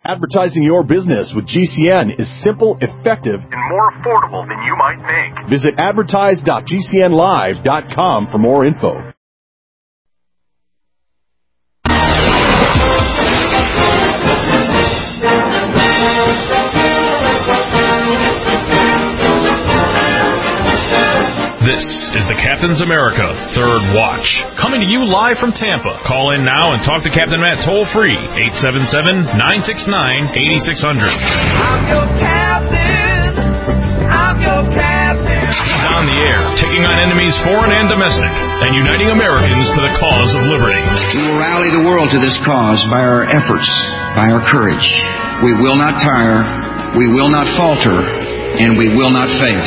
Advertising your business with GCN is simple, effective, and more affordable than you might think. Visit advertise.gcnlive.com for more info. This is the Captain's America Third Watch, coming to you live from Tampa. Call in now and talk to Captain Matt toll-free, 877-969-8600. I'm your captain. I'm your captain. He's on the air, taking on enemies foreign and domestic, and uniting Americans to the cause of liberty. We will rally the world to this cause by our efforts, by our courage. We will not tire, we will not falter, and we will not fail.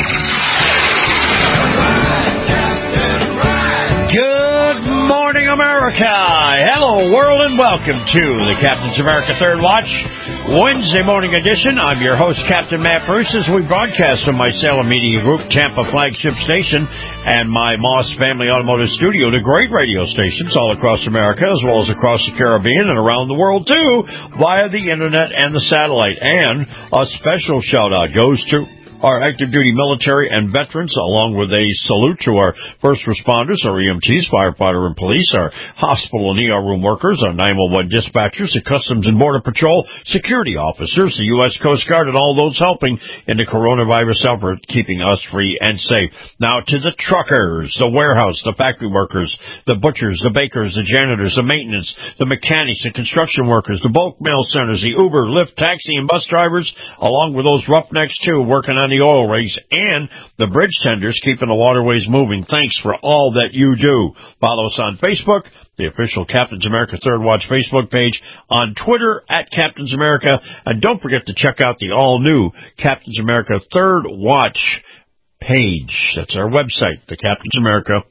Good morning, America. Hello, world, and welcome to the Captain's America Third Watch, Wednesday morning edition. I'm your host, Captain Matt Bruce, as we broadcast from my Salem Media Group Tampa flagship station and my Moss Family Automotive Studio to great radio stations all across America, as well as across the Caribbean and around the world, too, via the Internet and the satellite. And a special shout-out goes to our active duty military and veterans, along with a salute to our first responders, our EMTs, firefighter and police, our hospital and ER room workers, our 911 dispatchers, the Customs and Border Patrol, security officers, the U.S. Coast Guard, and all those helping in the coronavirus effort, keeping us free and safe. Now to the truckers, the warehouse, the factory workers, the butchers, the bakers, the janitors, the maintenance, the mechanics, the construction workers, the bulk mail centers, the Uber, Lyft, taxi, and bus drivers, along with those roughnecks, too, working on the oil rigs, and the bridge tenders keeping the waterways moving. Thanks for all that you do. Follow us on Facebook, the official Captain's America Third Watch Facebook page, on Twitter at Captain's America, and don't forget to check out the all-new Captain's America Third Watch page. That's our website, the Captain's America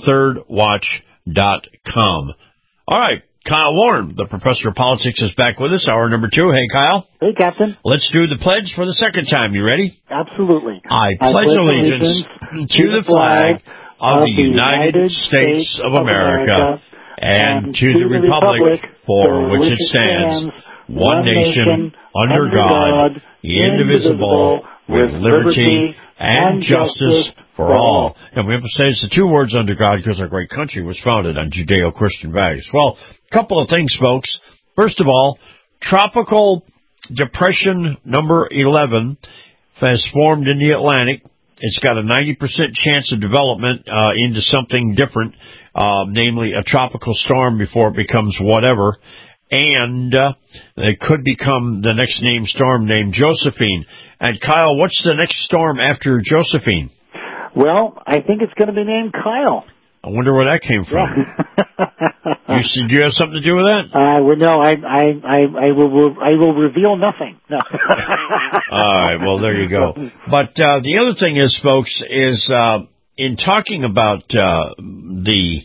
thirdwatch.com. All right. Kyle Warren, the professor of politics, is back with us. Hour number 2. Hey, Kyle. Hey, Captain. Let's do the pledge for the second time. You ready? Absolutely. I pledge allegiance to the flag of the United States of America and to the republic for which it stands, one nation, under God, indivisible, with liberty and justice for all. And we emphasize the two words under God because our great country was founded on Judeo-Christian values. Well, a couple of things, folks. First of all, Tropical Depression number 11 has formed in the Atlantic. It's got a 90% chance of development into something different, namely a tropical storm before it becomes whatever. And it could become the next named storm named Josephine. And, Kyle, what's the next storm after Josephine? Well, I think it's going to be named Kyle. I wonder where that came from. Yeah. Do you have something to do with that? Well, no, I will reveal nothing. No. All right, well, there you go. But the other thing is, folks, is in talking about the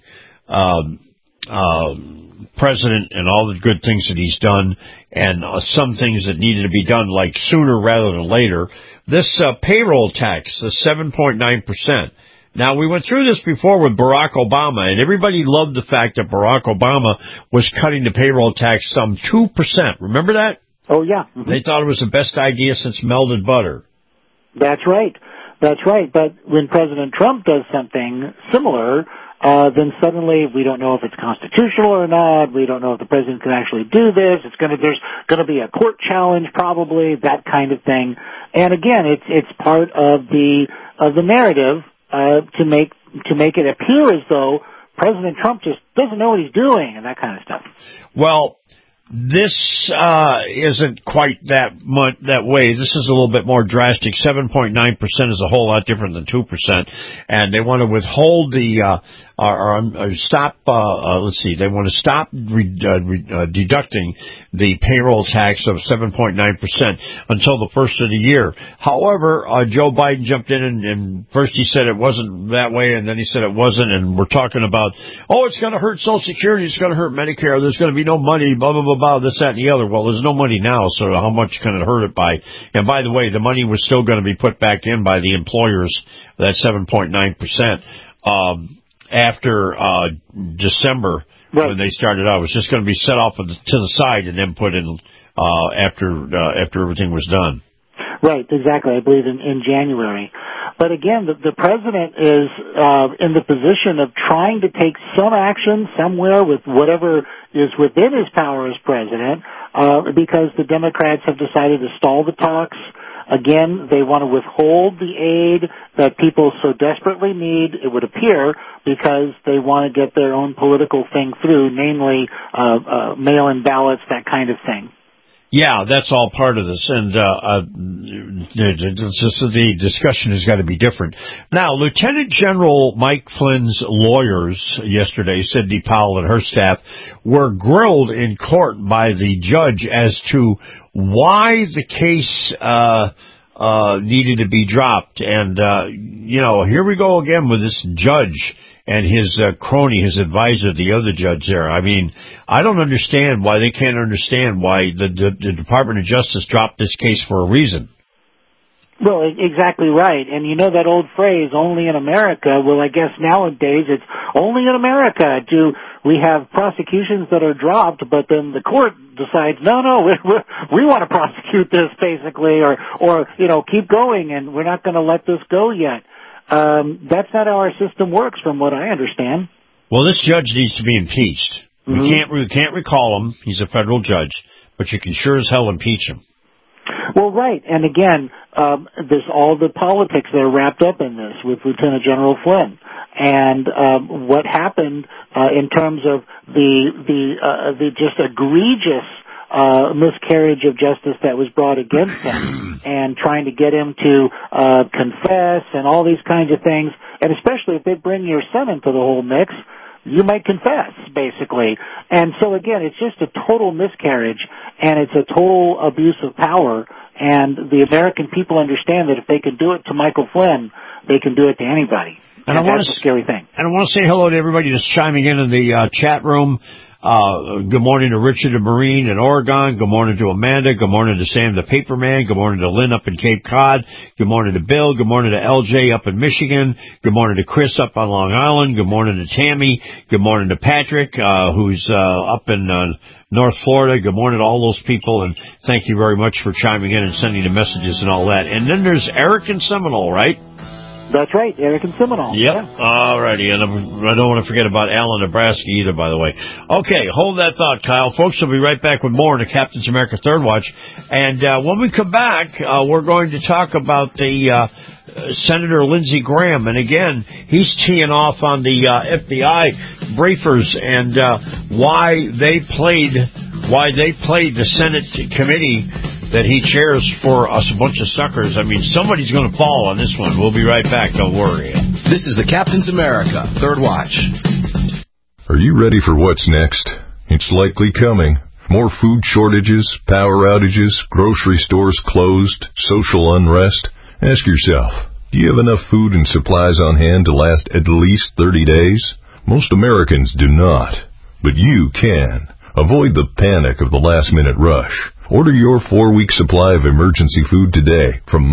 president and all the good things that he's done and some things that needed to be done, like sooner rather than later, this payroll tax, the 7.9%. Now, we went through this before with Barack Obama, and everybody loved the fact that Barack Obama was cutting the payroll tax some 2%. Remember that? Oh, yeah. Mm-hmm. They thought it was the best idea since melted butter. That's right. That's right. But when President Trump does something similar, then suddenly we don't know if it's constitutional or not. We don't know if the president can actually do this. There's going to be a court challenge, probably, that kind of thing. And again, it's part of the narrative to make it appear as though President Trump just doesn't know what he's doing and that kind of stuff. Well, this isn't quite that way. This is a little bit more drastic. 7.9% is a whole lot different than 2%, and they want to withhold the stop. They want to stop deducting the payroll tax of 7.9% until the first of the year. However, Joe Biden jumped in and first he said it wasn't that way, and then he said it wasn't, and we're talking about, it's going to hurt Social Security, it's going to hurt Medicare, there's going to be no money, blah, blah, blah, blah, this, that, and the other. Well, there's no money now, so how much can it hurt it by? And by the way, the money was still going to be put back in by the employers, that 7.9%. After December, right, when they started out, it was just going to be set off to the side and then put in after everything was done. Right, exactly. I believe in January. But again, the president is in the position of trying to take some action somewhere with whatever is within his power as president, because the Democrats have decided to stall the talks. Again, they want to withhold the aid that people so desperately need, it would appear, because they want to get their own political thing through, namely mail-in ballots, that kind of thing. Yeah, that's all part of this, and the discussion has got to be different. Now, Lieutenant General Mike Flynn's lawyers yesterday, Sidney Powell and her staff, were grilled in court by the judge as to why the case needed to be dropped. And, here we go again with this judge and his crony, his advisor, the other judge there. I mean, I don't understand why they can't understand why the Department of Justice dropped this case for a reason. Well, exactly right. And you know that old phrase, only in America? Well, I guess nowadays it's only in America do we have prosecutions that are dropped, but then the court decides, no, we want to prosecute this basically, or keep going, and we're not going to let this go yet. That's not how our system works, from what I understand. Well, this judge needs to be impeached. Mm-hmm. We can't recall him. He's a federal judge, but you can sure as hell impeach him. Well, right. And again, there's all the politics that are wrapped up in this with Lieutenant General Flynn. And what happened in terms of the just egregious miscarriage of justice that was brought against him, and trying to get him to confess and all these kinds of things. And especially if they bring your son into the whole mix, you might confess, basically. And so, again, it's just a total miscarriage, and it's a total abuse of power. And the American people understand that if they can do it to Michael Flynn, they can do it to anybody. And that's a scary thing. And I want to say hello to everybody that's chiming in the chat room. Good morning to Richard and Marine in Oregon. Good morning to Amanda. Good morning to Sam the Paperman. Good morning to Lynn up in Cape Cod. Good morning to Bill. Good morning to LJ up in Michigan. Good morning to Chris up on Long Island. Good morning to Tammy. Good morning to Patrick, who's up in North Florida. Good morning to all those people, and thank you very much for chiming in and sending the messages and all that. And then there's Eric in Seminole, right? That's right, Eric and Seminole. Yep. Yeah. All righty. And I don't want to forget about Allen, Nebraska either, by the way. Okay, hold that thought, Kyle. Folks, we'll be right back with more in the Captain's America Third Watch. And when we come back, we're going to talk about the Senator Lindsey Graham. And again, he's teeing off on the FBI briefers and why they played the Senate committee that he chairs for us a bunch of suckers. I mean, somebody's going to fall on this one. We'll be right back. Don't worry. This is the Captain's America Third Watch. Are you ready for what's next? It's likely coming. More food shortages, power outages, grocery stores closed, social unrest. Ask yourself, do you have enough food and supplies on hand to last at least 30 days? Most Americans do not, but you can. Avoid the panic of the last-minute rush. Order your 4-week supply of emergency food today from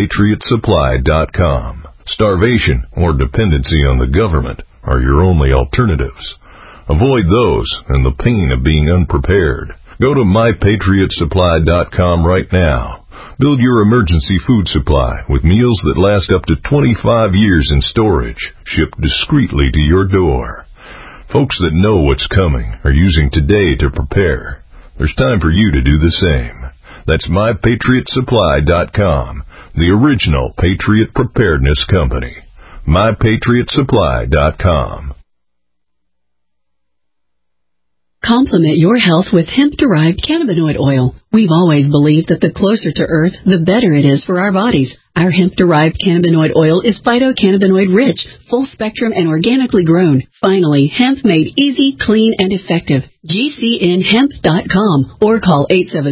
MyPatriotSupply.com. Starvation or dependency on the government are your only alternatives. Avoid those and the pain of being unprepared. Go to MyPatriotSupply.com right now. Build your emergency food supply with meals that last up to 25 years in storage, shipped discreetly to your door. Folks that know what's coming are using today to prepare. There's time for you to do the same. That's MyPatriotSupply.com, the original Patriot Preparedness Company. MyPatriotSupply.com. Complement your health with hemp-derived cannabinoid oil. We've always believed that the closer to Earth, the better it is for our bodies. Our hemp-derived cannabinoid oil is phytocannabinoid-rich, full-spectrum, and organically grown. Finally, hemp made easy, clean, and effective. GCNHemp.com or call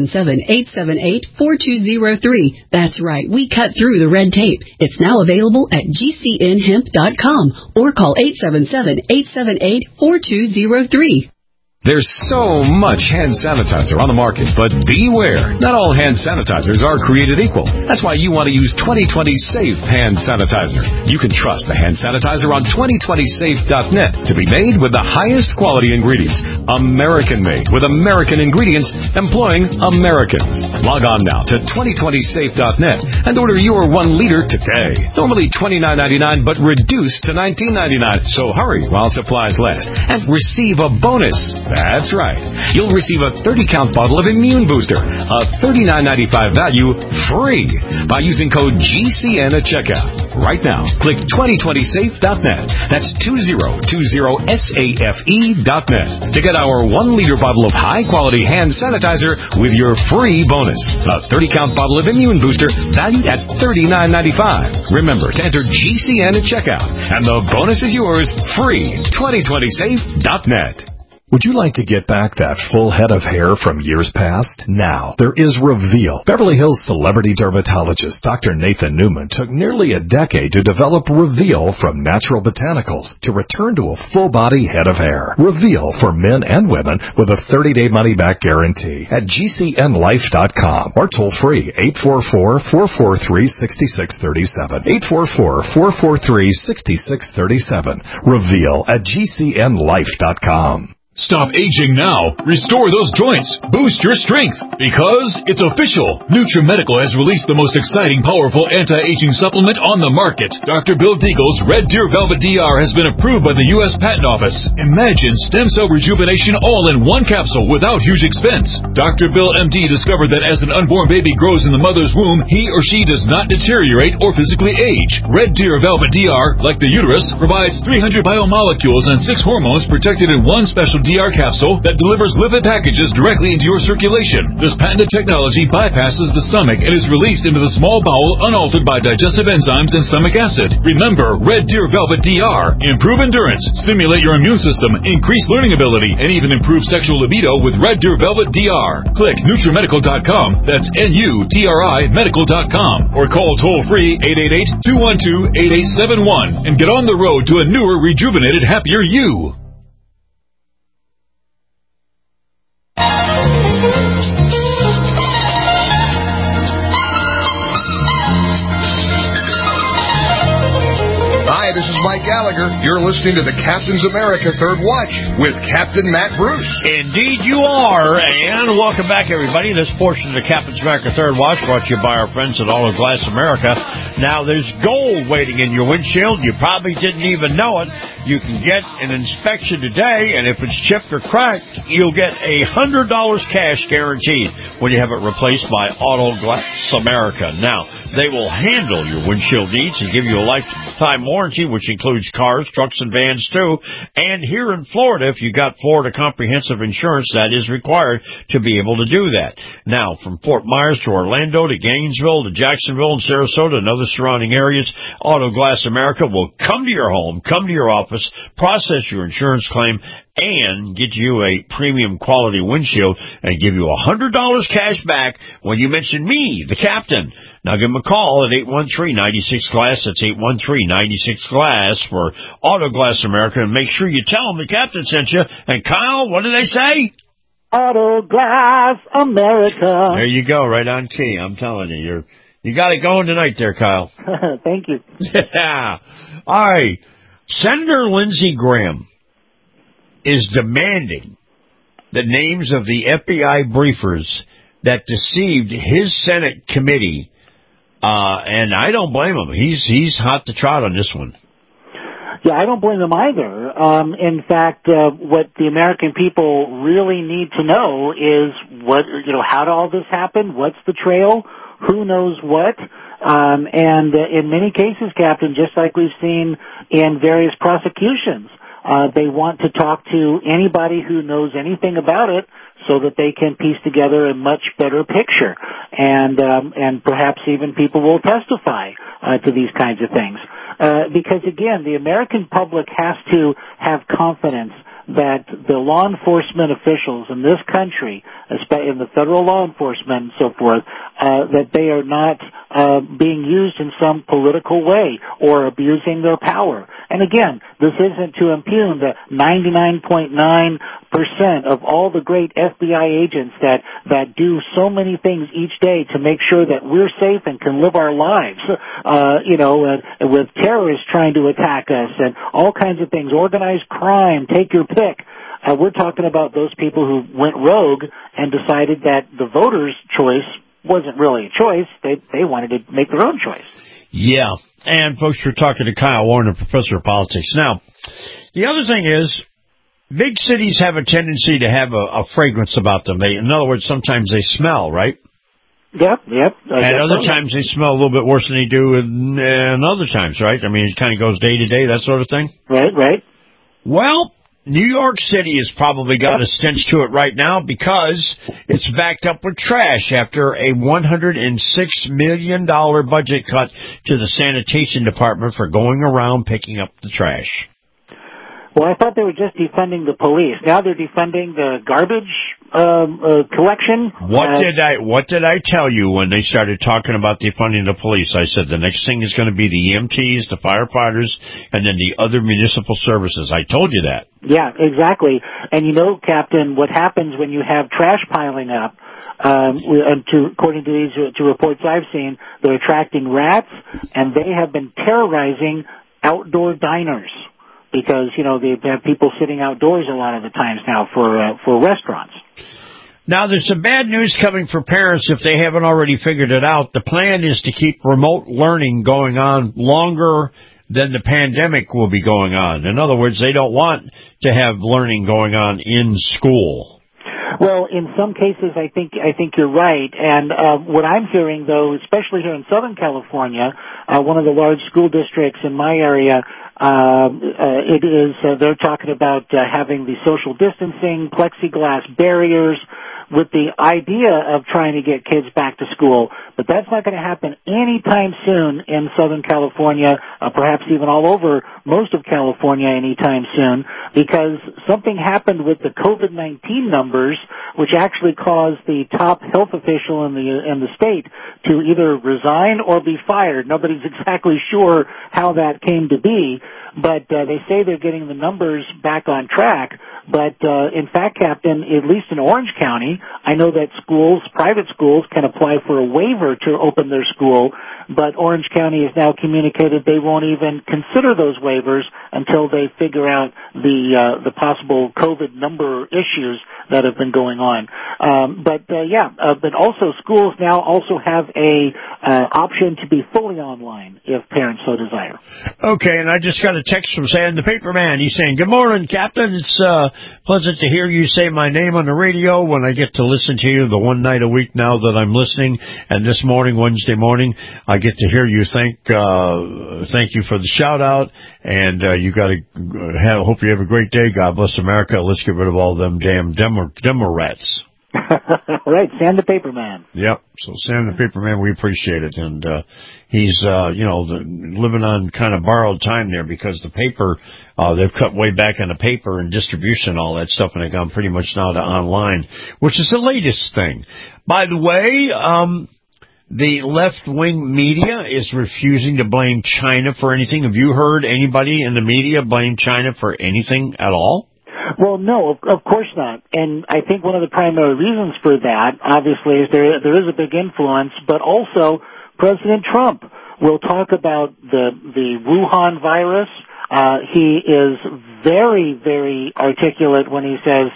877-878-4203. That's right, we cut through the red tape. It's now available at GCNHemp.com or call 877-878-4203. There's so much hand sanitizer on the market, but beware. Not all hand sanitizers are created equal. That's why you want to use 2020 Safe Hand Sanitizer. You can trust the hand sanitizer on 2020safe.net to be made with the highest quality ingredients. American-made with American ingredients employing Americans. Log on now to 2020safe.net and order your 1 liter today. Normally $29.99, but reduced to $19.99. So hurry while supplies last and receive a bonus. That's right. You'll receive a 30-count bottle of Immune Booster, a $39.95 value, free by using code GCN at checkout. Right now, click 2020safe.net. That's 2020safe.net to get our 1-liter bottle of high-quality hand sanitizer with your free bonus. A 30-count bottle of Immune Booster valued at $39.95. Remember to enter GCN at checkout, and the bonus is yours free. 2020safe.net. Would you like to get back that full head of hair from years past? Now, there is Reveal. Beverly Hills celebrity dermatologist Dr. Nathan Newman took nearly a decade to develop Reveal from natural botanicals to return to a full-body head of hair. Reveal for men and women with a 30-day money-back guarantee at GCNlife.com or toll free 844-443-6637. 844-443-6637. Reveal at GCNlife.com. Stop aging now. Restore those joints. Boost your strength. Because it's official. NutriMedical has released the most exciting, powerful anti-aging supplement on the market. Dr. Bill Deagle's Red Deer Velvet DR has been approved by the U.S. Patent Office. Imagine stem cell rejuvenation all in one capsule without huge expense. Dr. Bill MD discovered that as an unborn baby grows in the mother's womb, he or she does not deteriorate or physically age. Red Deer Velvet DR, like the uterus, provides 300 biomolecules and 6 hormones protected in one special DR capsule that delivers lipid packages directly into your circulation. This patented technology bypasses the stomach and is released into the small bowel unaltered by digestive enzymes and stomach acid. Remember, Red Deer Velvet DR. Improve endurance, stimulate your immune system, increase learning ability, and even improve sexual libido with Red Deer Velvet DR. Click NutriMedical.com, that's NUTRI Medical.com, or call toll-free 888-212-8871 and get on the road to a newer, rejuvenated, happier you. Hi, this is Mike Gallagher. You're listening to the Captain's America Third Watch with Captain Matt Bruce. Indeed you are, and welcome back, everybody. This portion of the Captain's America Third Watch brought to you by our friends at Auto Glass America. Now, there's gold waiting in your windshield. You probably didn't even know it. You can get an inspection today, and if it's chipped or cracked, you'll get $100 cash guaranteed when you have it replaced by Auto Glass America. Now, they will handle your windshield needs and give you a lifetime warranty, which includes cars, trucks, and vans, too. And here in Florida, if you got Florida comprehensive insurance, that is required to be able to do that. Now, from Fort Myers to Orlando to Gainesville to Jacksonville and Sarasota and other surrounding areas, Auto Glass America will come to your home, come to your office, process your insurance claim, and get you a premium quality windshield and give you $100 cash back when you mention me, the captain. Now give them a call at 813-96-GLASS. That's 813-96-GLASS for Auto Glass America, and make sure you tell them the captain sent you. And Kyle, what do they say? Auto Glass America. There you go, right on key. I'm telling you, you got it going tonight there, Kyle. Thank you. Yeah. All right. Senator Lindsey Graham is demanding the names of the FBI briefers that deceived his Senate committee, and I don't blame him. He's hot to trot on this one. Yeah, I don't blame him either. In fact, what the American people really need to know is how did all this happen? What's the trail? Who knows what? And in many cases, Captain, just like we've seen in various prosecutions, they want to talk to anybody who knows anything about it so that they can piece together a much better picture. And perhaps even people will testify to these kinds of things. Because again, the American public has to have confidence that the law enforcement officials in this country, especially in the federal law enforcement and so forth, that they are not being used in some political way or abusing their power. And again, this isn't to impugn the 99.9% of all the great FBI agents that do so many things each day to make sure that we're safe and can live our lives, with terrorists trying to attack us and all kinds of things, organized crime, take your pick. We're talking about those people who went rogue and decided that the voters' choice wasn't really a choice. They wanted to make their own choice. Yeah. And, folks, we're talking to Kyle Warner, professor of politics. Now, the other thing is, big cities have a tendency to have a fragrance about them. In other words, sometimes they smell, right? Yep. And other times they smell a little bit worse than they do in other times, right? I mean, it kind of goes day to day, that sort of thing. Right. Well, New York City has probably got a stench to it right now because it's backed up with trash after a $106 million budget cut to the sanitation department for going around picking up the trash. Well, I thought they were just defunding the police. Now they're defunding the garbage collection. What did I tell you when they started talking about defunding the police? I said the next thing is going to be the EMTs, the firefighters, and then the other municipal services. I told you that. Yeah, exactly. And you know, Captain, what happens when you have trash piling up? According to these reports I've seen, they're attracting rats, and they have been terrorizing outdoor diners. Because, they have people sitting outdoors a lot of the times now for restaurants. Now, there's some bad news coming for parents if they haven't already figured it out. The plan is to keep remote learning going on longer than the pandemic will be going on. In other words, they don't want to have learning going on in school. Well, in some cases, I think you're right. And what I'm hearing, though, especially here in Southern California, one of the large school districts in my area, they're talking about having the social distancing, plexiglass barriers, with the idea of trying to get kids back to school. But that's not going to happen anytime soon in Southern California, perhaps even all over most of California anytime soon, because something happened with the COVID-19 numbers, which actually caused the top health official in the state to either resign or be fired. Nobody's exactly sure how that came to be, but they say they're getting the numbers back on track. But in fact, Captain, at least in Orange County, I know that private schools can apply for a waiver to open their school, but Orange County has now communicated they won't even consider those waivers until they figure out the possible COVID number issues that have been going on. But also schools now also have a option to be fully online if parents so desire. Okay, and I just got a text from Sam the Paperman. He's saying, "Good morning, Captain. It's pleasant to hear you say my name on the radio when I get to listen to you the one night a week now that I'm listening. And this morning, Wednesday morning, I get to hear you. Thank you for the shout out. And you got to hope you have a great day. God bless America. Let's get rid of all them damn Democrats." Right, Sam the Paperman. Yep. So Sam the Paperman, we appreciate it, and he's living on kind of borrowed time there because the paper they've cut way back on the paper and distribution, all that stuff, and they've gone pretty much now to online, which is the latest thing. By the way, the left-wing media is refusing to blame China for anything. Have you heard anybody in the media blame China for anything at all? Well, no, of course not. And I think one of the primary reasons for that, obviously, is there is a big influence, but also President Trump will talk about the Wuhan virus. He is very, very articulate when he says,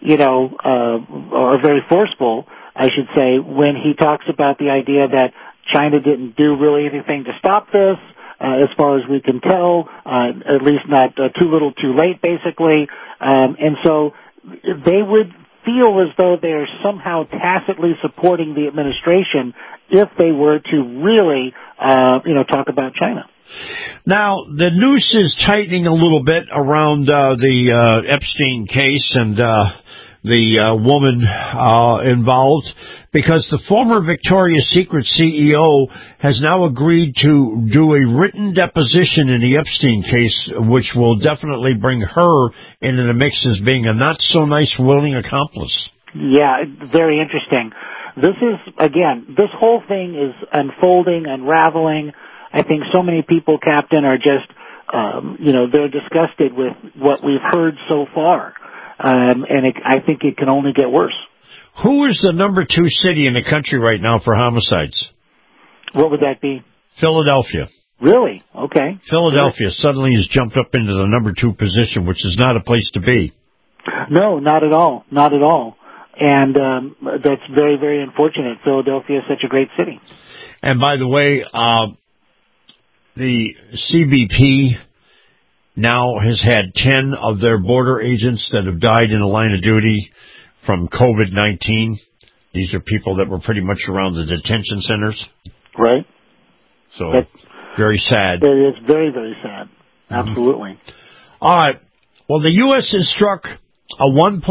or very forceful, I should say, when he talks about the idea that China didn't do really anything to stop this. As far as we can tell, at least not too little too late, basically. And so they would feel as though they are somehow tacitly supporting the administration if they were to really, talk about China. Now, the noose is tightening a little bit around the Epstein case and the woman involved, because the former Victoria's Secret CEO has now agreed to do a written deposition in the Epstein case, which will definitely bring her into the mix as being a not-so-nice willing accomplice. Yeah, very interesting. This is, again, this whole thing is unfolding, unraveling. I think so many people, Captain, are just, they're disgusted with what we've heard so far. I think it can only get worse. Who is the number 2 city in the country right now for homicides? What would that be? Philadelphia. Really? Okay. Philadelphia suddenly has jumped up into the number 2 position, which is not a place to be. No, not at all. Not at all. And that's very, very unfortunate. Philadelphia is such a great city. And by the way, the CBP now has had 10 of their border agents that have died in the line of duty from COVID-19. These are people that were pretty much around the detention centers. Right. So, very sad. It is very, very sad. Absolutely. All right. Well, the U.S. has struck a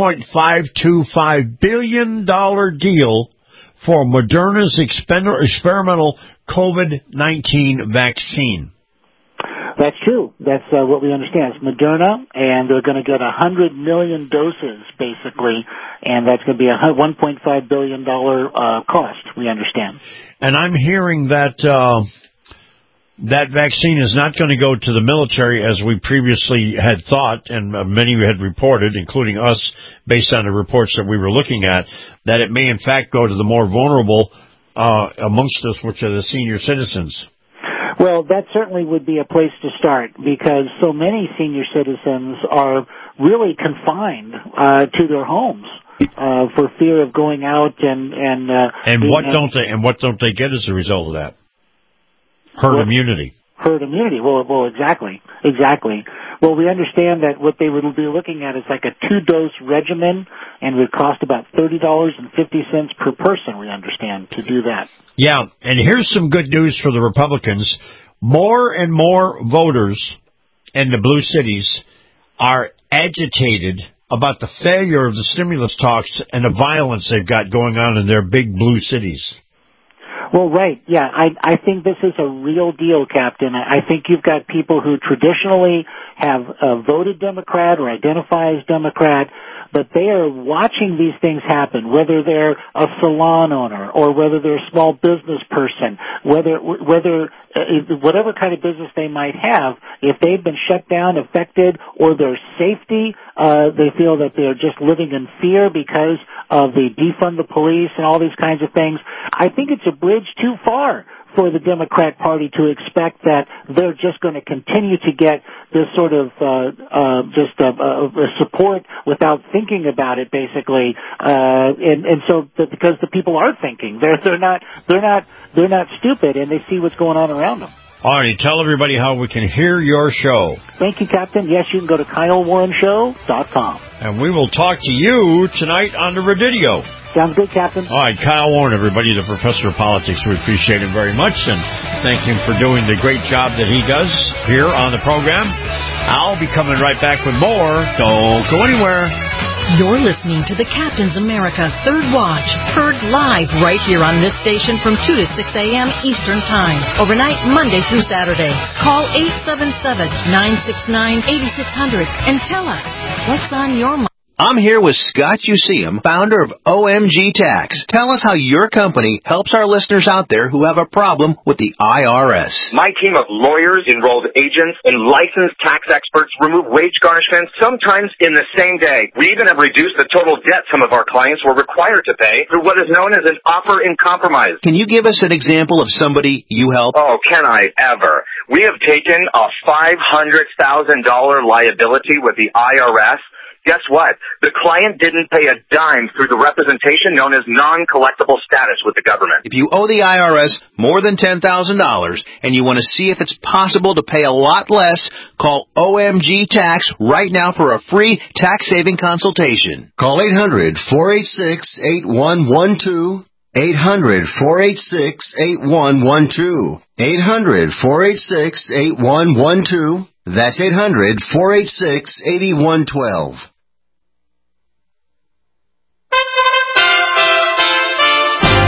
$1.525 billion deal for Moderna's experimental COVID-19 vaccine. That's true. That's what we understand. It's Moderna, and they're going to get 100 million doses, basically, and that's going to be a $1.5 billion cost, we understand. And I'm hearing that that vaccine is not going to go to the military as we previously had thought, and many had reported, including us, based on the reports that we were looking at, that it may in fact go to the more vulnerable amongst us, which are the senior citizens. Well, that certainly would be a place to start, because so many senior citizens are really confined to their homes for fear of going out and what don't they get as a result of that? Herd immunity. Herd immunity. Well, exactly. Well, we understand that what they would be looking at is like a 2-dose regimen, and it would cost about $30.50 per person, we understand, to do that. Yeah, and here's some good news for the Republicans. More and more voters in the blue cities are agitated about the failure of the stimulus talks and the violence they've got going on in their big blue cities. Well, right. Yeah, I think this is a real deal, Captain. I think you've got people who traditionally have voted Democrat or identify as Democrat, but they are watching these things happen, whether they're a salon owner or whether they're a small business person, whatever kind of business they might have, if they've been shut down, affected, or their safety, they feel that they're just living in fear because of the defund the police and all these kinds of things. I think it's a bridge too far for the Democrat Party to expect that they're just going to continue to get this sort of support without thinking about it, basically, and so because the people are thinking, they're not stupid, and they see what's going on around them. All right, tell everybody how we can hear your show. Thank you, Captain. Yes, you can go to KyleWarrenShow.com. And we will talk to you tonight on the Radidio. Sounds good, Captain. All right, Kyle Warren, everybody, the professor of politics. We appreciate him very much and thank him for doing the great job that he does here on the program. I'll be coming right back with more. Don't go anywhere. You're listening to the Captain's America Third Watch, heard live right here on this station from 2 to 6 a.m. Eastern Time, overnight Monday through Saturday. Call 877-969-8600 and tell us what's on your mind. I'm here with Scott Useum, founder of OMG Tax. Tell us how your company helps our listeners out there who have a problem with the IRS. My team of lawyers, enrolled agents, and licensed tax experts remove wage garnishments sometimes in the same day. We even have reduced the total debt some of our clients were required to pay through what is known as an offer in compromise. Can you give us an example of somebody you help? Oh, can I ever? We have taken a $500,000 liability with the IRS. Guess what? The client didn't pay a dime through the representation known as non-collectible status with the government. If you owe the IRS more than $10,000 and you want to see if it's possible to pay a lot less, call OMG Tax right now for a free tax-saving consultation. Call 800-486-8112. 800-486-8112. 800-486-8112. That's 800-486-8112.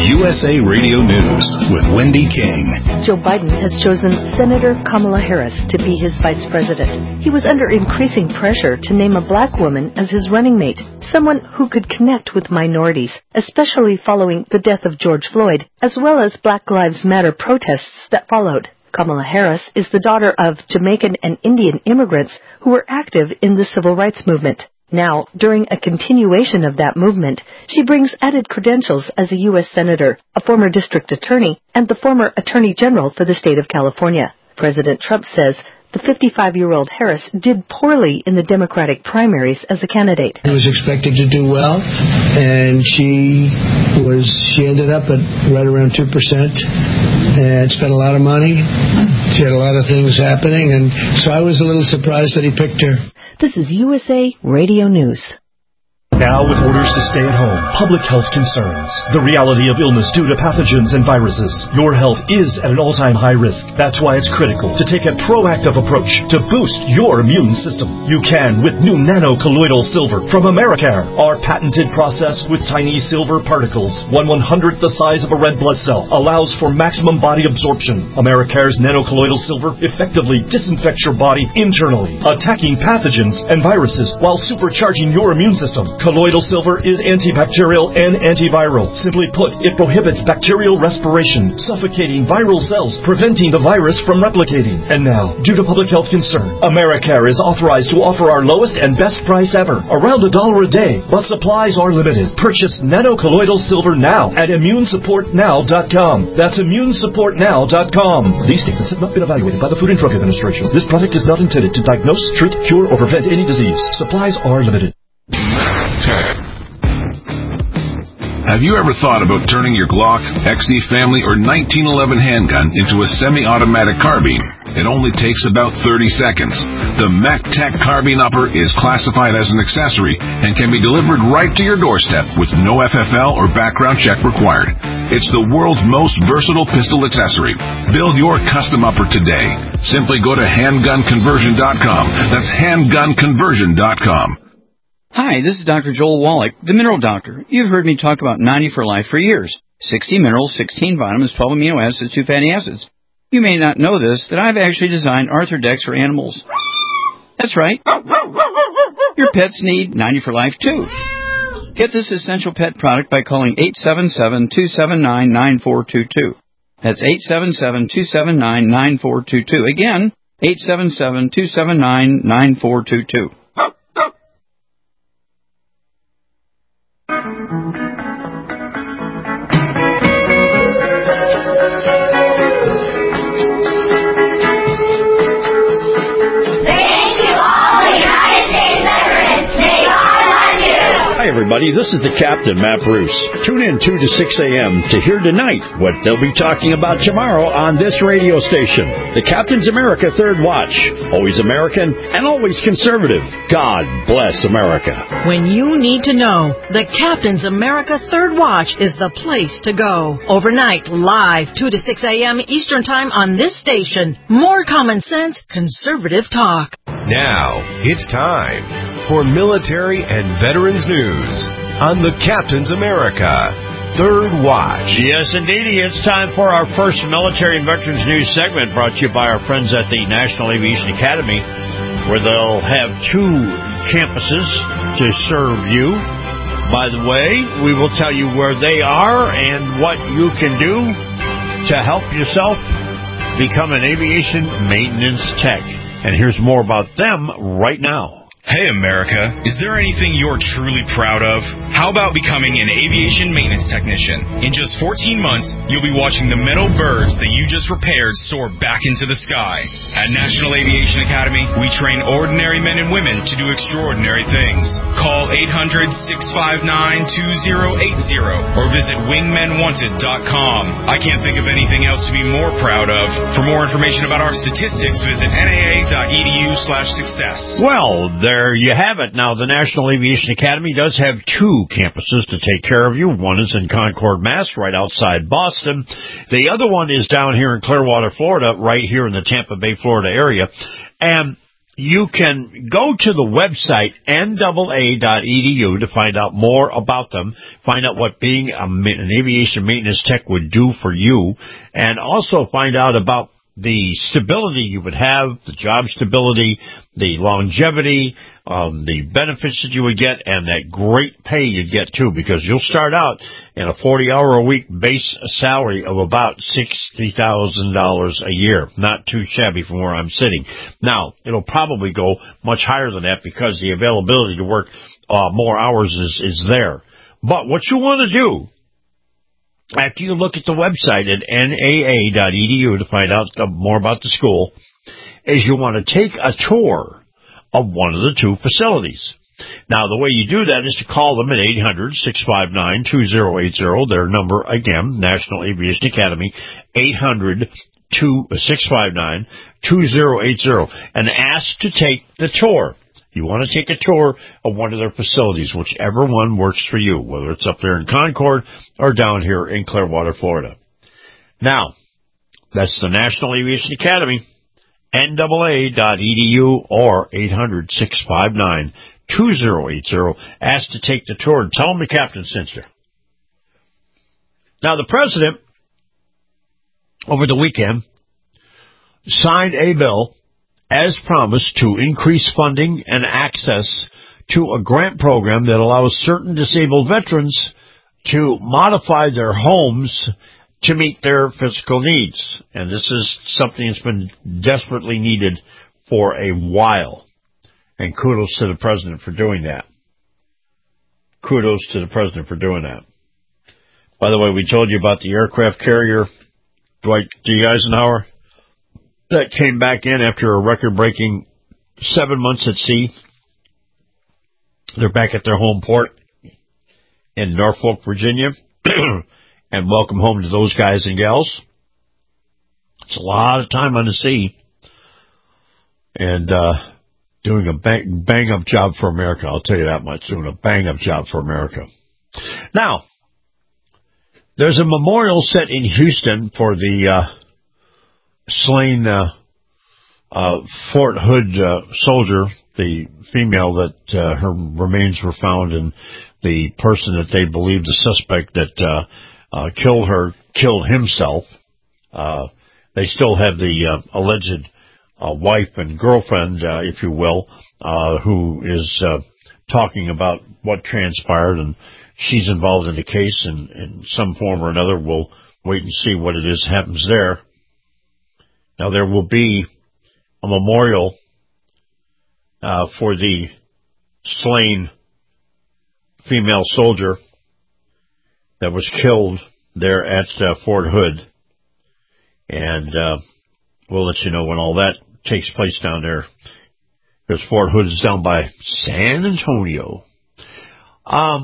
USA Radio News with Wendy King. Joe Biden has chosen Senator Kamala Harris to be his vice president. He was under increasing pressure to name a black woman as his running mate, someone who could connect with minorities, especially following the death of George Floyd, as well as Black Lives Matter protests that followed. Kamala Harris is the daughter of Jamaican and Indian immigrants who were active in the civil rights movement. Now, during a continuation of that movement, she brings added credentials as a U.S. Senator, a former district attorney, and the former Attorney General for the state of California. President Trump says the 55-year-old Harris did poorly in the Democratic primaries as a candidate. He was expected to do well, and she ended up at right around 2% and spent a lot of money. She had a lot of things happening, and so I was a little surprised that he picked her. This is USA Radio News. Now, with orders to stay at home, public health concerns, the reality of illness due to pathogens and viruses, your health is at an all-time high risk. That's why it's critical to take a proactive approach to boost your immune system. You can with new nano-colloidal silver from Americare. Our patented process with tiny silver particles, 1/100th the size of a red blood cell, allows for maximum body absorption. Americare's nano-colloidal silver effectively disinfects your body internally, attacking pathogens and viruses while supercharging your immune system. Colloidal silver is antibacterial and antiviral. Simply put, it prohibits bacterial respiration, suffocating viral cells, preventing the virus from replicating. And now, due to public health concern, Americare is authorized to offer our lowest and best price ever, around $1 a day, but supplies are limited. Purchase nano-colloidal silver now at ImmuneSupportNow.com. That's ImmuneSupportNow.com. These statements have not been evaluated by the Food and Drug Administration. This product is not intended to diagnose, treat, cure, or prevent any disease. Supplies are limited. Have you ever thought about turning your Glock, XD family, or 1911 handgun into a semi-automatic carbine? It only takes about 30 seconds. The MacTech Carbine Upper is classified as an accessory and can be delivered right to your doorstep with no FFL or background check required. It's the world's most versatile pistol accessory. Build your custom upper today. Simply go to handgunconversion.com. That's handgunconversion.com. Hi, this is Dr. Joel Wallach, the Mineral Doctor. You've heard me talk about 90 for Life for years. 60 minerals, 16 vitamins, 12 amino acids, 2 fatty acids. You may not know this, that I've actually designed Arthrodex for animals. That's right. Your pets need 90 for Life, too. Get this essential pet product by calling 877-279-9422. That's 877-279-9422. Again, 877-279-9422. Hi, everybody. This is the Captain, Matt Bruce. Tune in 2 to 6 a.m. to hear tonight what they'll be talking about tomorrow on this radio station. The Captain's America Third Watch. Always American and always conservative. God bless America. When you need to know, the Captain's America Third Watch is the place to go. Overnight, live, 2 to 6 a.m. Eastern Time on this station. More common sense, conservative talk. Now, it's time for military and veterans news on the Captain's America Third Watch. Yes, indeed. It's time for our first military and veterans news segment, brought to you by our friends at the National Aviation Academy, where they'll have 2 campuses to serve you. By the way, we will tell you where they are and what you can do to help yourself become an aviation maintenance tech. And here's more about them right now. Hey, America, is there anything you're truly proud of? How about becoming an aviation maintenance technician? In just 14 months, you'll be watching the metal birds that you just repaired soar back into the sky. At National Aviation Academy, we train ordinary men and women to do extraordinary things. Call 800-659-2080 or visit wingmenwanted.com. I can't think of anything else to be more proud of. For more information about our statistics, visit naa.edu/success. Well, there you have it. Now, the National Aviation Academy does have 2 campuses to take care of you. One is in Concord, Mass., right outside Boston. The other one is down here in Clearwater, Florida, right here in the Tampa Bay, Florida area. And you can go to the website NAA.edu to find out more about them, find out what being an aviation maintenance tech would do for you, and also find out about the stability you would have, the job stability, the longevity, the benefits that you would get, and that great pay you'd get, too, because you'll start out in a 40-hour-a-week base salary of about $60,000 a year. Not too shabby from where I'm sitting. Now, it'll probably go much higher than that because the availability to work more hours is there. But what you want to do, after you look at the website at NAA.edu to find out more about the school, is you want to take a tour of one of the two facilities. Now, the way you do that is to call them at 800-659-2080. Their number, again, National Aviation Academy, 800-659-2080, and ask to take the tour. You want to take a tour of one of their facilities, whichever one works for you, whether it's up there in Concord or down here in Clearwater, Florida. Now, that's the National Aviation Academy, NAA.edu or 800-659-2080. Ask to take the tour and tell them the captain sent you. Now, the president, over the weekend, signed a bill as promised, to increase funding and access to a grant program that allows certain disabled veterans to modify their homes to meet their physical needs. And this is something that's been desperately needed for a while. And kudos to the president for doing that. Kudos to the president for doing that. By the way, we told you about the aircraft carrier, Dwight D. Eisenhower, that came back in after a record-breaking 7 months at sea. They're back at their home port in Norfolk, Virginia. And welcome home to those guys and gals. It's a lot of time on the sea. And doing a bang-up job for America, I'll tell you that much. Doing a bang-up job for America. Now, there's a memorial set in Houston for the slain Fort Hood soldier, the female that her remains were found, and the person that they believe, the suspect that killed her, killed himself. They still have the alleged wife and girlfriend, if you will, who is talking about what transpired, and she's involved in the case in some form or another. We'll wait and see what it is happens there. Now, there will be a memorial for the slain female soldier that was killed there at Fort Hood. And we'll let you know when all that takes place down there, because Fort Hood is down by San Antonio. A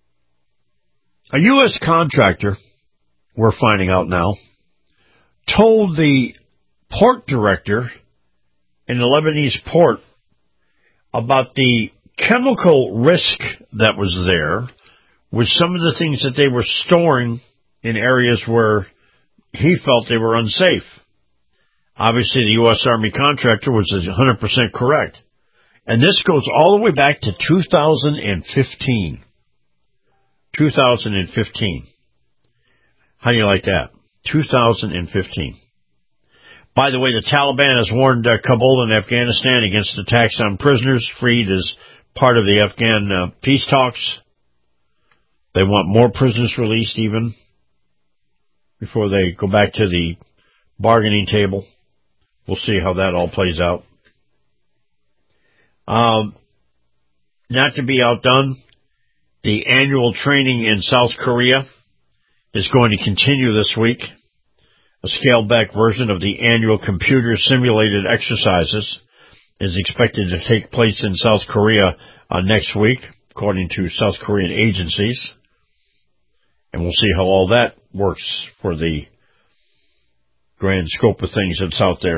U.S. contractor, we're finding out now, told the port director in the Lebanese port about the chemical risk that was there with some of the things that they were storing in areas where he felt they were unsafe. Obviously, the U.S. Army contractor was 100% correct. And this goes all the way back to 2015. 2015. How do you like that? 2015. By the way, the Taliban has warned Kabul and Afghanistan against attacks on prisoners freed as part of the Afghan peace talks. They want more prisoners released even before they go back to the bargaining table. We'll see how that all plays out. Not to be outdone, the annual training in South Korea is going to continue this week. A scaled-back version of the annual computer-simulated exercises is expected to take place in South Korea next week, according to South Korean agencies. And we'll see how all that works for the grand scope of things that's out there.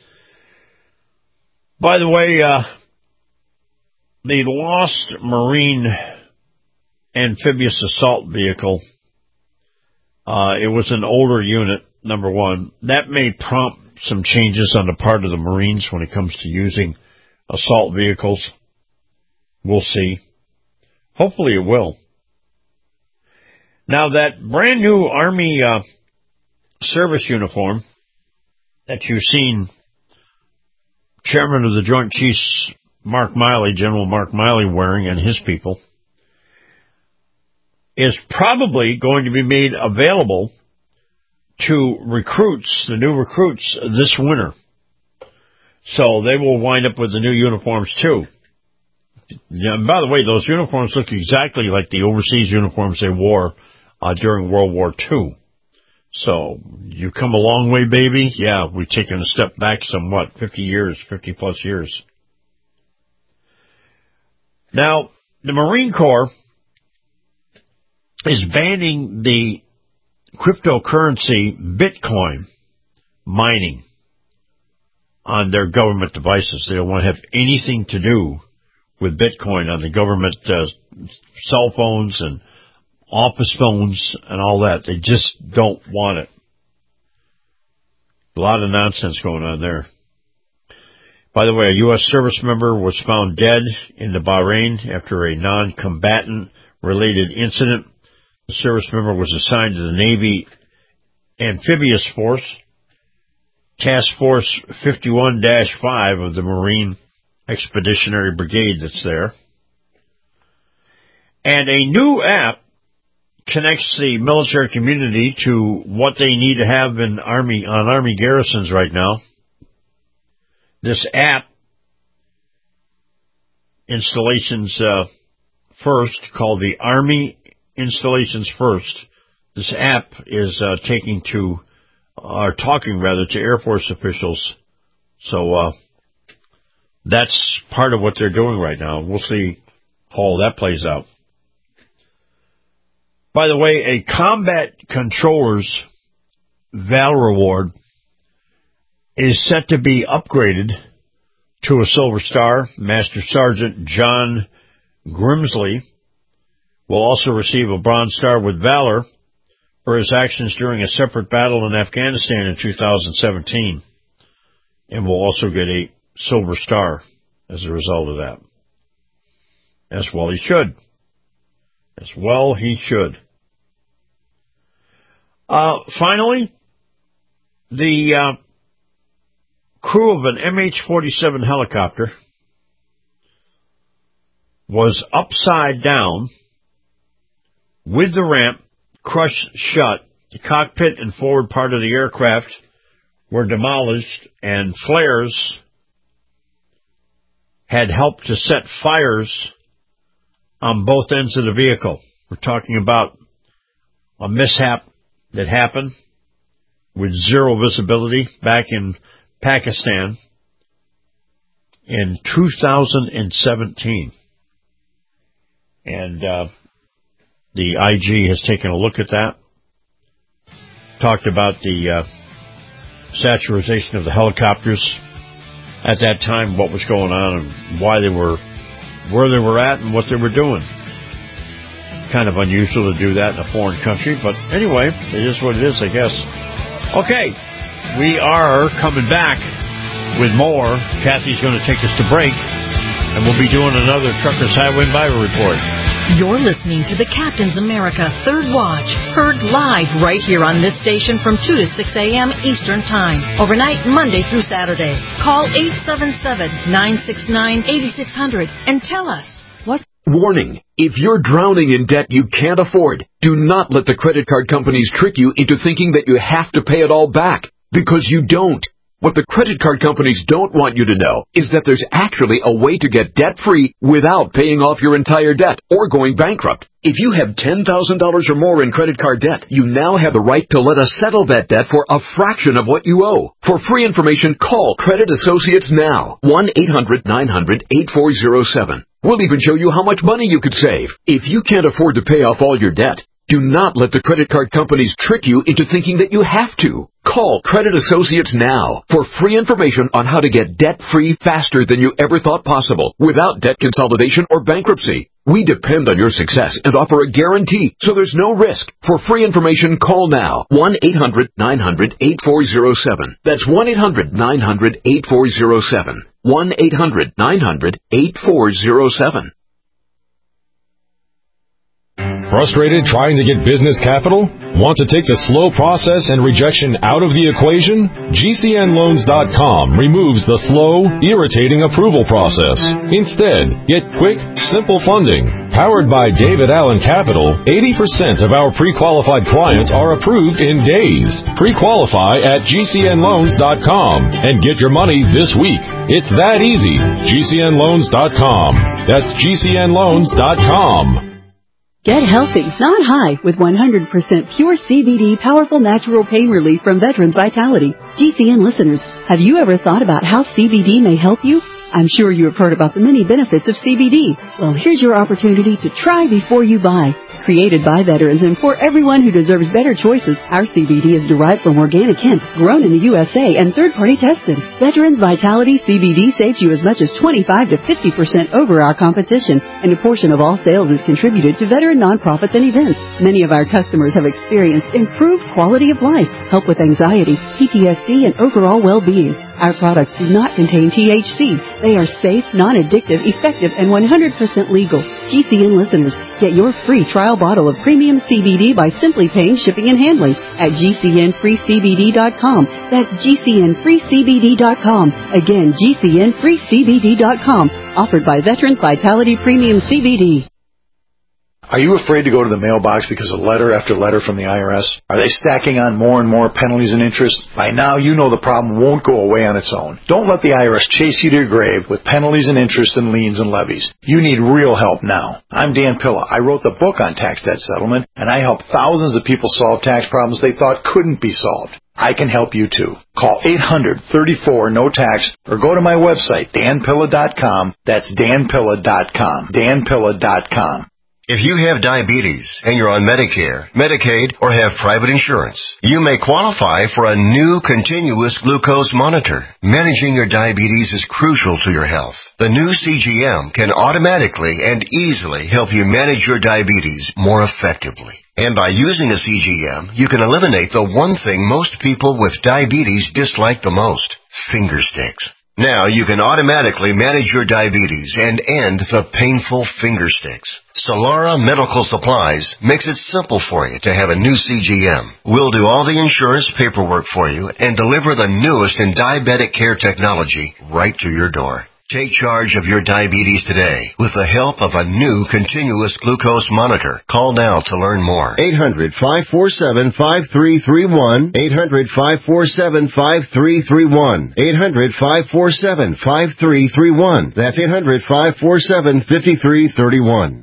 By the way, the lost Marine amphibious assault vehicle, it was an older unit, number one. That may prompt some changes on the part of the Marines when it comes to using assault vehicles. We'll see. Hopefully it will. Now, that brand new Army service uniform that you've seen Chairman of the Joint Chiefs, General Mark Miley, wearing, and his people, is probably going to be made available to recruits, the new recruits, this winter. So they will wind up with the new uniforms, too. And by the way, those uniforms look exactly like the overseas uniforms they wore during World War II. So, you come a long way, baby? Yeah, we've taken a step back somewhat, 50 plus years. Now, the Marine Corps is banning the cryptocurrency Bitcoin mining on their government devices. They don't want to have anything to do with Bitcoin on the government cell phones and office phones and all that. They just don't want it. A lot of nonsense going on there. By the way, a U.S. service member was found dead in the Bahrain after a non-combatant-related incident. The service member was assigned to the Navy Amphibious Force, Task Force 51-5 of the Marine Expeditionary Brigade that's there. And a new app connects the military community to what they need to have on Army garrisons right now. This app, Installations First, called the Army Installations First. This app is talking to Air Force officials. So that's part of what they're doing right now. We'll see how all that plays out. By the way, a Combat Controller's Valor Award is set to be upgraded to a Silver Star. Master Sergeant John Grimsley will also receive a Bronze Star with Valor for his actions during a separate battle in Afghanistan in 2017, and will also get a Silver Star as a result of that. As well he should. As well he should. Finally, the crew of an MH-47 helicopter was upside down with the ramp crushed shut. The cockpit and forward part of the aircraft were demolished, and flares had helped to set fires on both ends of the vehicle. We're talking about a mishap that happened with zero visibility back in Pakistan in 2017. And the IG has taken a look at that, talked about the saturation of the helicopters at that time, what was going on, and why they were where they were at and what they were doing. Kind of unusual to do that in a foreign country, but anyway, it is what it is, I guess. Okay, we are coming back with more. Kathy's going to take us to break, and we'll be doing another Truckers Highway and Byway Report. You're listening to the Captain's America Third Watch, heard live right here on this station from 2 to 6 a.m. Eastern Time, overnight Monday through Saturday. Call 877-969-8600 and tell us what. Warning, if you're drowning in debt you can't afford, do not let the credit card companies trick you into thinking that you have to pay it all back, because you don't. What the credit card companies don't want you to know is that there's actually a way to get debt-free without paying off your entire debt or going bankrupt. If you have $10,000 or more in credit card debt, you now have the right to let us settle that debt for a fraction of what you owe. For free information, call Credit Associates now. 1-800-900-8407. We'll even show you how much money you could save. If you can't afford to pay off all your debt, do not let the credit card companies trick you into thinking that you have to. Call Credit Associates now for free information on how to get debt-free faster than you ever thought possible without debt consolidation or bankruptcy. We depend on your success and offer a guarantee, so there's no risk. For free information, call now. 1-800-900-8407. That's 1-800-900-8407. 1-800-900-8407. Frustrated trying to get business capital? Want to take the slow process and rejection out of the equation? GCNLoans.com removes the slow, irritating approval process. Instead, get quick, simple funding. Powered by David Allen Capital, 80% of our pre-qualified clients are approved in days. Pre-qualify at GCNLoans.com and get your money this week. It's that easy. GCNLoans.com. That's GCNLoans.com. Get healthy, not high, with 100% pure CBD powerful natural pain relief from Veterans Vitality. GCN listeners, have you ever thought about how CBD may help you? I'm sure you have heard about the many benefits of CBD. Well, here's your opportunity to try before you buy. Created by veterans and for everyone who deserves better choices, our CBD is derived from organic hemp, grown in the USA, and third-party tested. Veterans Vitality CBD saves you as much as 25 to 50% over our competition, and a portion of all sales is contributed to veteran nonprofits and events. Many of our customers have experienced improved quality of life, help with anxiety, PTSD, and overall well-being. Our products do not contain THC. They are safe, non-addictive, effective, and 100% legal. GCN listeners, get your free trial bottle of premium CBD by simply paying shipping and handling at GCNFreeCBD.com. That's GCNFreeCBD.com. Again, GCNFreeCBD.com. Offered by Veterans Vitality Premium CBD. Are you afraid to go to the mailbox because of letter after letter from the IRS? Are they stacking on more and more penalties and interest? By now, you know the problem won't go away on its own. Don't let the IRS chase you to your grave with penalties and interest and liens and levies. You need real help now. I'm Dan Pilla. I wrote the book on tax debt settlement, and I help thousands of people solve tax problems they thought couldn't be solved. I can help you too. Call 800-34-NO-TAX or go to my website, danpilla.com. That's danpilla.com. danpilla.com. If you have diabetes and you're on Medicare, Medicaid, or have private insurance, you may qualify for a new continuous glucose monitor. Managing your diabetes is crucial to your health. The new CGM can automatically and easily help you manage your diabetes more effectively. And by using a CGM, you can eliminate the one thing most people with diabetes dislike the most: finger sticks. Now you can automatically manage your diabetes and end the painful finger sticks. Solara Medical Supplies makes it simple for you to have a new CGM. We'll do all the insurance paperwork for you and deliver the newest in diabetic care technology right to your door. Take charge of your diabetes today with the help of a new continuous glucose monitor. Call now to learn more. 800-547-5331. 800-547-5331. 800-547-5331. That's 800-547-5331.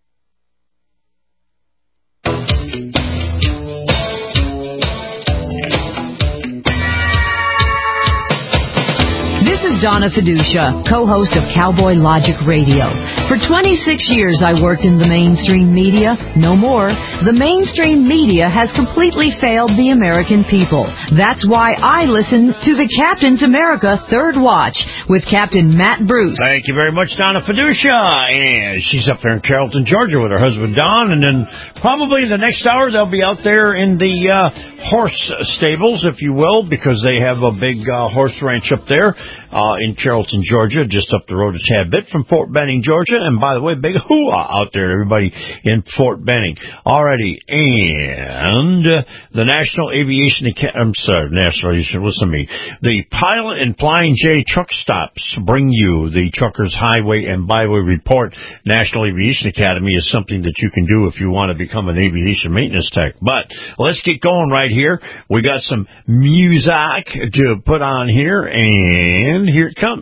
Donna Fiducia, co-host of Cowboy Logic Radio. For 26 years, I worked in the mainstream media. No more. The mainstream media has completely failed the American people. That's why I listen to the Captain's America Third Watch with Captain Matt Bruce. Thank you very much, Donna Fiducia. And she's up there in Carrollton, Georgia with her husband, Don. And then probably the next hour, they'll be out there in the horse stables, if you will, because they have a big horse ranch up there. In Carrollton, Georgia, just up the road a tad bit from Fort Benning, Georgia. And by the way, big hoo-ah out there, everybody in Fort Benning. Alrighty, and the National Aviation listen to me. The Pilot and Flying J truck stops bring you the Truckers Highway and Byway Report. National Aviation Academy is something that you can do if you want to become an aviation maintenance tech. But let's get going right here. We got some music to put on here, and here it comes.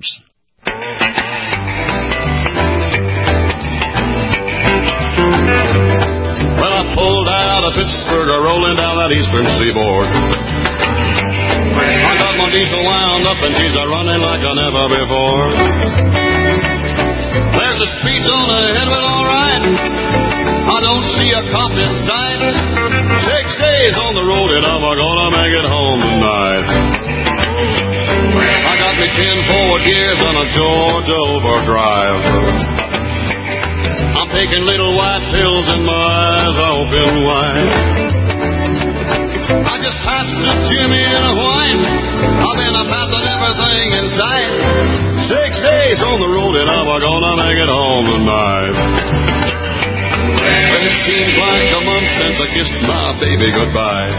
Well, I pulled out of Pittsburgh, rolling down that eastern seaboard. I got my diesel wound up and she's running like I never before. There's the speed zone ahead, well, all right. I don't see a cop in sight. 6 days on the road and I'm gonna make it home tonight. I got me 10 forward gears on a Georgia overdrive. I'm taking little white pills and my eyes are open wide. I just passed the Jimmy in a whine. I've been a passing everything in sight. 6 days on the road and I'm gonna make it home tonight. Well, it seems like a month since I kissed my baby goodbye.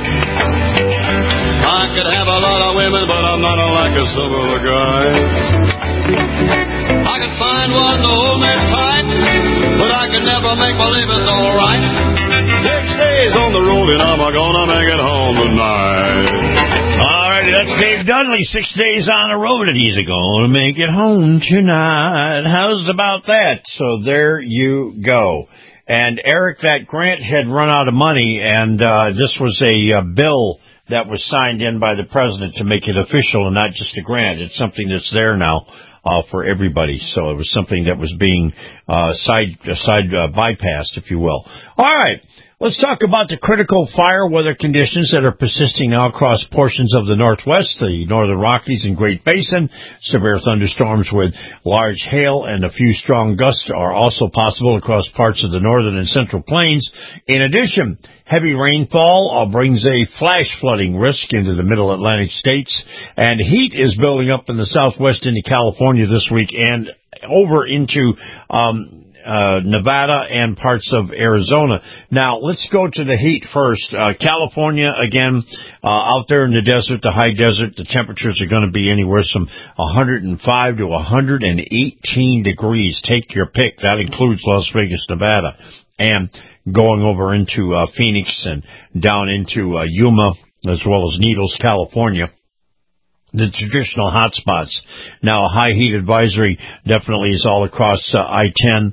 I could have a lot of women, but I'm not like some of the guys. I could find one to hold me tight, but I could never make believe it's alright. 6 days on the road and I'm gonna make it home tonight. All right, that's Dave Dudley, 6 days on the road, and he's going to make it home tonight. How's about that? So there you go. And Eric, that grant had run out of money, and this was a bill that was signed in by the president to make it official and not just a grant. It's something that's there now for everybody. So it was something that was being bypassed, if you will. All right. Let's talk about the critical fire weather conditions that are persisting now across portions of the Northwest, the Northern Rockies and Great Basin. Severe thunderstorms with large hail and a few strong gusts are also possible across parts of the northern and central plains. In addition, heavy rainfall brings a flash flooding risk into the middle Atlantic states, and heat is building up in the southwest into California this week and over into Nevada and parts of Arizona. Now, let's go to the heat first. California, again, out there in the desert, the high desert, the temperatures are going to be anywhere from 105 to 118 degrees. Take your pick. That includes Las Vegas, Nevada, and going over into Phoenix and down into Yuma, as well as Needles, California. The traditional hot spots. Now, a high heat advisory definitely is all across I-10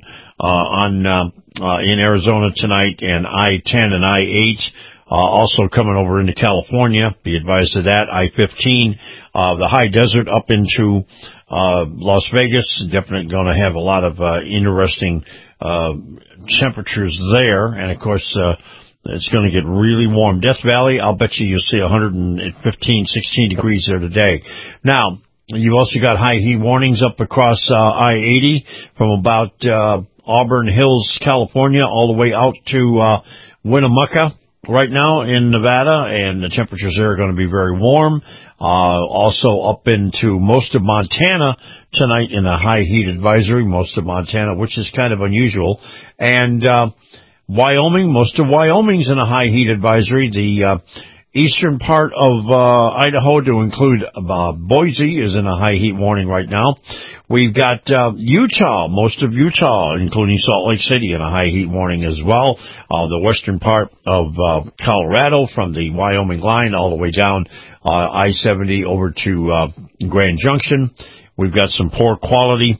in Arizona tonight, and I-10 and I-8 also coming over into California. Be advised of that. I-15, the high desert up into Las Vegas, definitely going to have a lot of interesting temperatures there, and of course it's going to get really warm. Death Valley, I'll bet you'll see 115, 16 degrees there today. Now, you've also got high heat warnings up across I-80 from about Auburn Hills, California, all the way out to Winnemucca right now in Nevada, and the temperatures there are going to be very warm. Also up into most of Montana tonight in a high heat advisory, most of Montana, which is kind of unusual. And Wyoming, most of Wyoming's in a high heat advisory. The eastern part of Idaho, to include Boise, is in a high heat warning right now. We've got Utah, most of Utah, including Salt Lake City, in a high heat warning as well. The western part of Colorado, from the Wyoming line all the way down I-70 over to Grand Junction. We've got some poor quality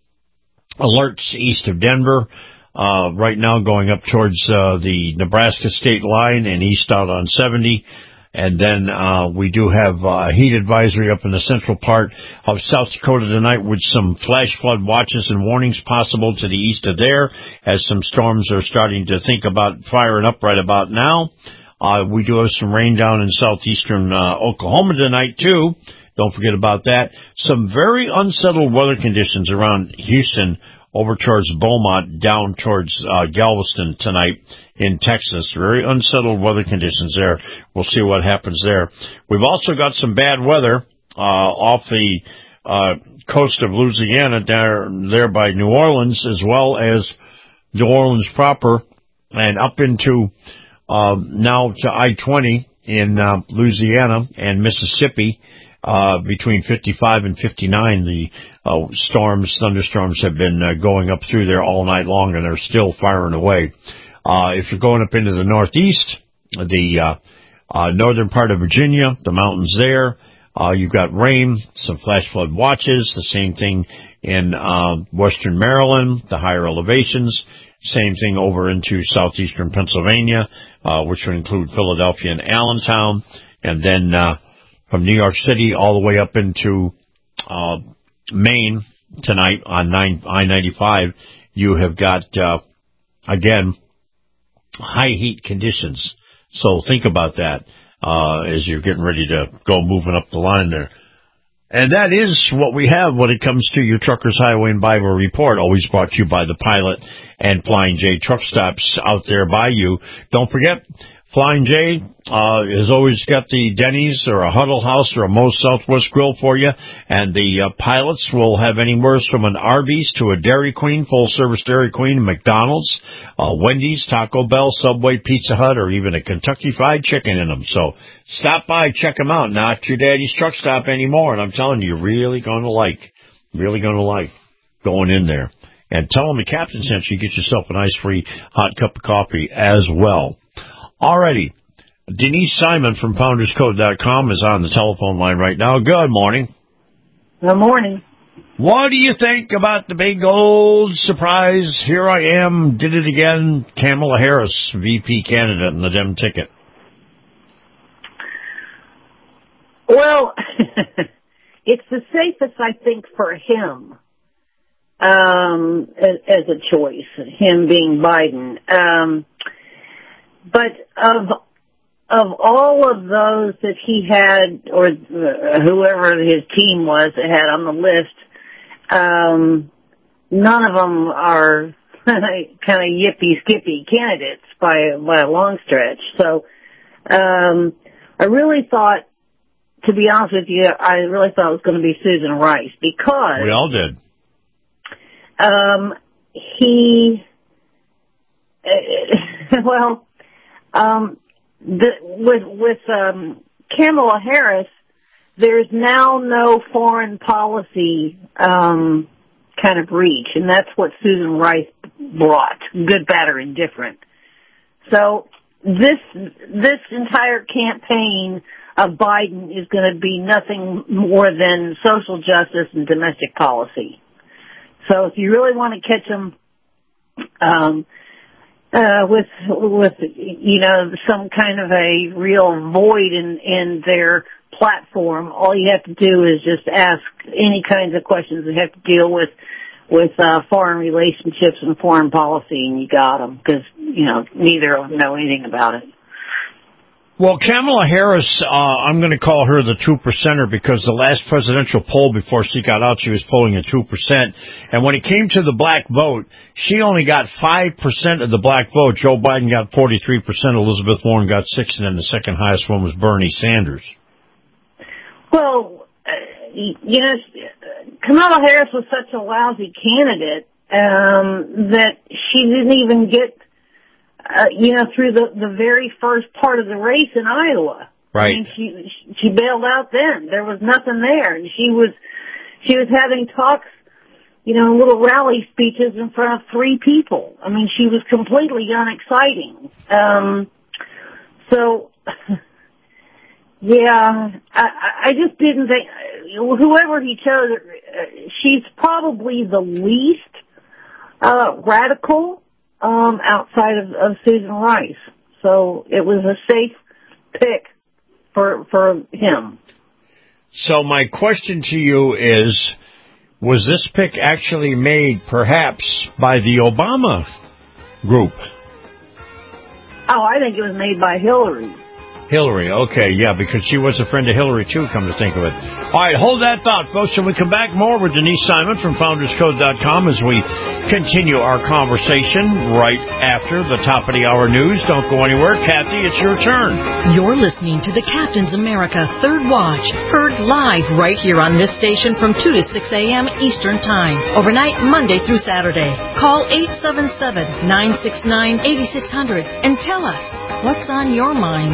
alerts east of Denver. Right now going up towards the Nebraska state line and east out on 70. And then we do have a heat advisory up in the central part of South Dakota tonight with some flash flood watches and warnings possible to the east of there, as some storms are starting to think about firing up right about now. We do have some rain down in southeastern Oklahoma tonight, too. Don't forget about that. Some very unsettled weather conditions around Houston, over towards Beaumont, down towards Galveston tonight in Texas. Very unsettled weather conditions there. We'll see what happens there. We've also got some bad weather off the coast of Louisiana, there by New Orleans, as well as New Orleans proper, and up into now to I-20 in Louisiana and Mississippi. Between 55 and 59, the thunderstorms have been going up through there all night long, and they're still firing away. If you're going up into the northeast, the northern part of Virginia, the mountains there, you've got rain, some flash flood watches, the same thing in western Maryland, the higher elevations, same thing over into southeastern Pennsylvania, which would include Philadelphia and Allentown, and then from New York City all the way up into Maine tonight on I-95, you have got, again, high heat conditions. So think about that as you're getting ready to go moving up the line there. And that is what we have when it comes to your Truckers Highway and Byway Report, always brought to you by the Pilot and Flying J Truck Stops out there by you. Don't forget, Flying J has always got the Denny's or a Huddle House or a Moe's Southwest Grill for you. And the pilots will have anywhere from an Arby's to a Dairy Queen, full-service Dairy Queen, McDonald's, Wendy's, Taco Bell, Subway, Pizza Hut, or even a Kentucky Fried Chicken in them. So stop by, check them out. Not your daddy's truck stop anymore. And I'm telling you, you're really going to like going in there. And tell them the captain sent you, get yourself a nice free hot cup of coffee as well. Alrighty. Denise Simon from FoundersCode.com is on the telephone line right now. Good morning. Good morning. What do you think about the big old surprise? Here I am, did it again. Kamala Harris, VP candidate in the Dem ticket. Well, it's the safest, I think, for him as a choice, him being Biden. But of all of those that he had, or whoever his team was that had on the list, none of them are kind of yippee-skippy candidates by a long stretch. So I really thought, to be honest with you, I really thought it was going to be Susan Rice, because... We all did. With Kamala Harris, there's now no foreign policy kind of reach, and that's what Susan Rice brought, good, bad, or indifferent. So this entire campaign of Biden is going to be nothing more than social justice and domestic policy. So if you really want to catch them with some kind of a real void in their platform, all you have to do is just ask any kinds of questions that have to deal with foreign relationships and foreign policy, and you got them, because neither of them know anything about it. Well, Kamala Harris, I'm going to call her the 2%er, because the last presidential poll before she got out, she was polling at 2%. And when it came to the black vote, she only got 5% of the black vote. Joe Biden got 43%. Elizabeth Warren got 6%, and then the second highest one was Bernie Sanders. Well, Kamala Harris was such a lousy candidate that she didn't even get through the very first part of the race in Iowa. Right. I mean, she bailed out then. There was nothing there. And she was having talks, little rally speeches in front of 3 people. I mean, she was completely unexciting. I just didn't think, whoever he chose, she's probably the least radical outside of Susan Rice. So it was a safe pick for him. So my question to you is, was this pick actually made perhaps by the Obama group? Oh, I think it was made by Hillary. Hillary, okay, yeah, because she was a friend of Hillary, too, come to think of it. All right, hold that thought, folks. When we come back, more with Denise Simon from FoundersCode.com as we continue our conversation right after the top of the hour news. Don't go anywhere. Kathy, it's your turn. You're listening to the Captain's America Third Watch, heard live right here on this station from 2 to 6 a.m. Eastern Time, overnight Monday through Saturday. Call 877-969-8600 and tell us what's on your mind.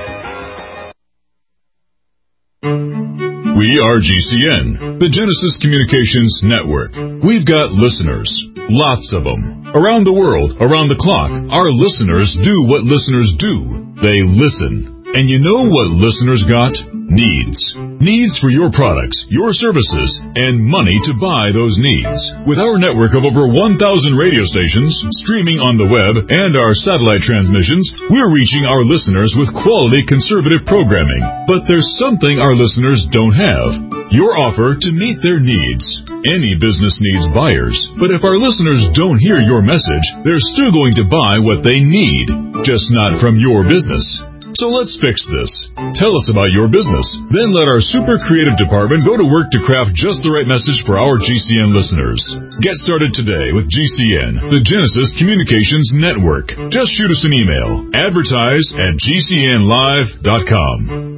We are GCN, the Genesis Communications Network. We've got listeners, lots of them. Around the world, around the clock, our listeners do what listeners do. They listen. And you know what listeners got? Needs. Needs for your products, your services, and money to buy those needs. With our network of over 1,000 radio stations, streaming on the web, and our satellite transmissions, we're reaching our listeners with quality conservative programming. But there's something our listeners don't have. Your offer to meet their needs. Any business needs buyers, but if our listeners don't hear your message, they're still going to buy what they need, just not from your business. So let's fix this. Tell us about your business. Then let our super creative department go to work to craft just the right message for our GCN listeners. Get started today with GCN, the Genesis Communications Network. Just shoot us an email. Advertise at GCNlive.com.